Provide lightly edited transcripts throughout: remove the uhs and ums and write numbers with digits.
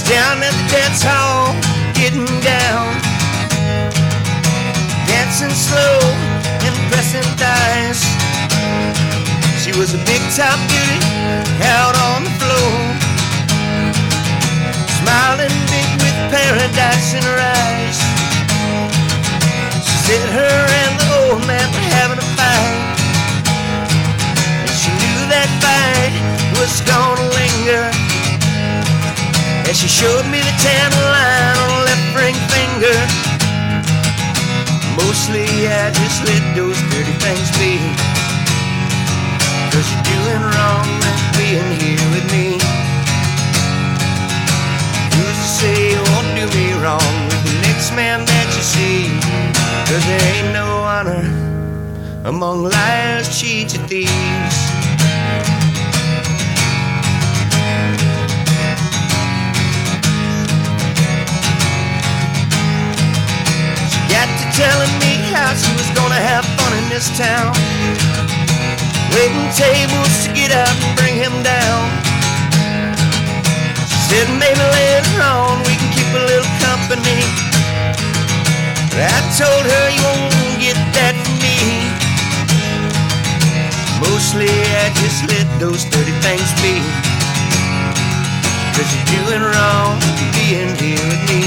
Down at the dance hall, getting down, dancing slow and pressing thighs. She was a big top beauty out on the floor, smiling big with paradise in her eyes. She said her and the old man were having a fight, and she knew that fight was gonna linger. And she showed me the tan line on her left ring finger. Mostly I just let those dirty things be, 'cause you're doing wrong with being here with me. Who's to say you won't do me wrong with the next man that you see? 'Cause there ain't no honor among liars, cheats, and thieves. Telling me how she was gonna have fun in this town, waiting tables to get up and bring him down. She said maybe later on we can keep a little company, but I told her you won't get that from me. Mostly I just let those dirty things be, 'cause you're doing wrong being here with me.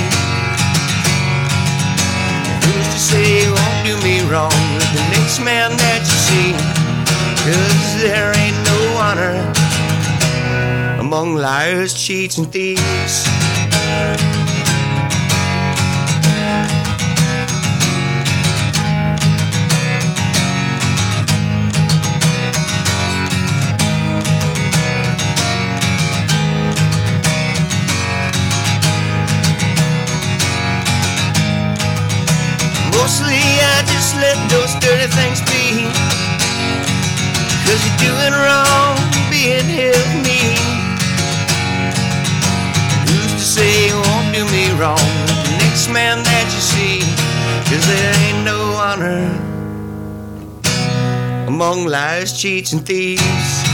Say you won't do me wrong with the next man that you see, 'cause there ain't no honor among liars, cheats, and thieves. Mostly I just let those dirty things be, 'cause you're doing wrong being here with me. Who's to say you won't do me wrong with the next man that you see? 'Cause there ain't no honor among liars, cheats, and thieves.